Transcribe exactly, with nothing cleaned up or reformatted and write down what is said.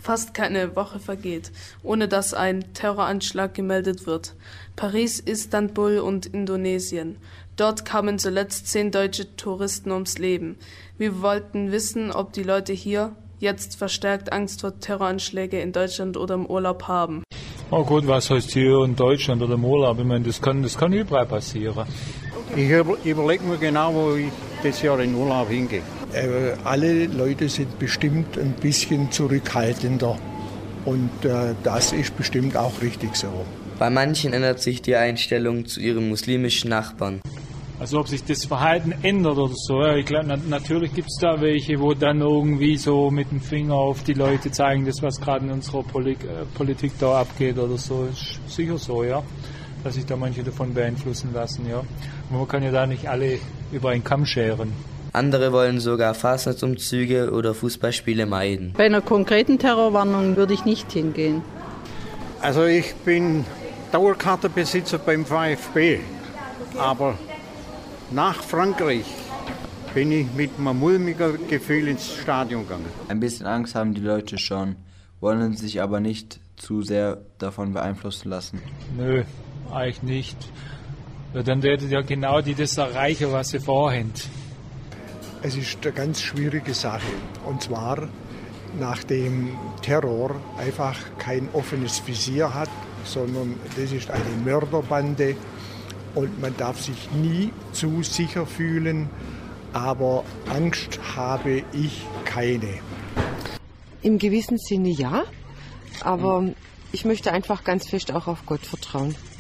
Fast keine Woche vergeht, ohne dass ein Terroranschlag gemeldet wird. Paris, Istanbul und Indonesien. Dort kamen zuletzt zehn deutsche Touristen ums Leben. Wir wollten wissen, ob die Leute hier jetzt verstärkt Angst vor Terroranschlägen in Deutschland oder im Urlaub haben. Oh gut, was heißt hier in Deutschland oder im Urlaub? Ich meine, das kann, das kann überall passieren. Ich überlege mir genau, wo ich das Jahr in Urlaub hingehe. Äh, alle Leute sind bestimmt ein bisschen zurückhaltender und äh, das ist bestimmt auch richtig so. Bei manchen ändert sich die Einstellung zu ihren muslimischen Nachbarn. Also ob sich das Verhalten ändert oder so. Ja, ich glaube, na, natürlich gibt es da welche, wo dann irgendwie so mit dem Finger auf die Leute zeigen, das was gerade in unserer Polik, äh, Politik da abgeht oder so. Ist sicher so, ja, dass sich da manche davon beeinflussen lassen, ja. Und man kann ja da nicht alle über einen Kamm scheren. Andere wollen sogar Fastnachtsumzüge oder Fußballspiele meiden. Bei einer konkreten Terrorwarnung würde ich nicht hingehen. Also ich bin Dauerkartenbesitzer beim VfB, aber nach Frankreich bin ich mit einem mulmigen Gefühl ins Stadion gegangen. Ein bisschen Angst haben die Leute schon, wollen sich aber nicht zu sehr davon beeinflussen lassen. Nö, eigentlich nicht. Ja, dann werden ja genau die das erreichen, was sie vorhaben. Es ist eine ganz schwierige Sache. Und zwar, nachdem Terror einfach kein offenes Visier hat, sondern das ist eine Mörderbande und man darf sich nie zu sicher fühlen, aber Angst habe ich keine. Im gewissen Sinne ja, aber ich möchte einfach ganz fest auch auf Gott vertrauen.